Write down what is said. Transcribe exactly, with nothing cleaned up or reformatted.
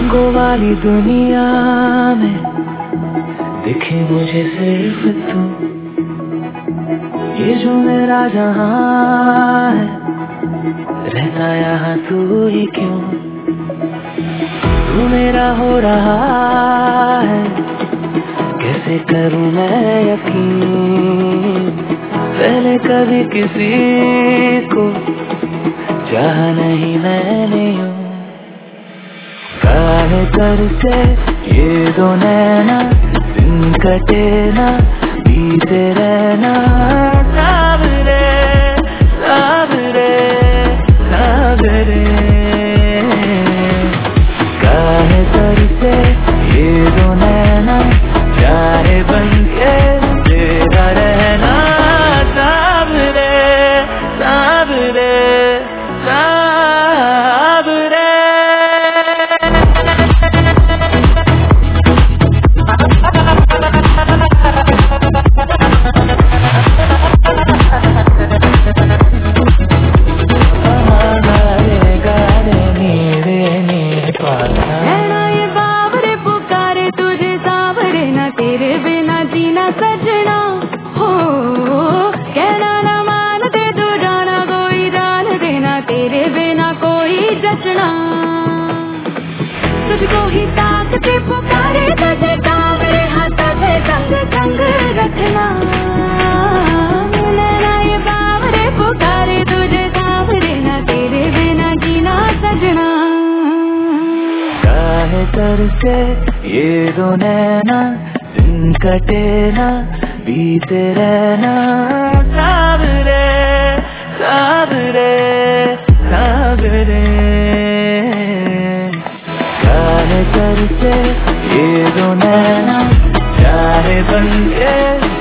रंगों वाली दुनिया में दिखे मुझे सिर्फ तू, ये जो मेरा जहां है रहता यहाँ तू ही क्यों। तू मेरा हो रहा है कैसे करूं मैं यकीन, पहले कभी किसी को चाहा नहीं मैंने यूं। काहे करके ये दो नैना दिन कटे ना बीते रहना, सावरे सावरे सावरे। काहे करके ये दो नैना चाहे बन के तेरा रहना, सावरे सावरे सावरे। सजना हो कहना न मानते तू जाना, कोई जान देना तेरे बिना कोई जचना। तुझको ही ताकते पुकारे तुझे कांवरे हाथा से संग संग रखना। नैना ये बावरे पुकारे तुझे सावरे ना तेरे बिना जीना सजना। काहे करके ये दो नैना दिन कटे ना बीते रहना, सावरे सावरे सावरे। काहे करके ये दो नैना चाहे बन के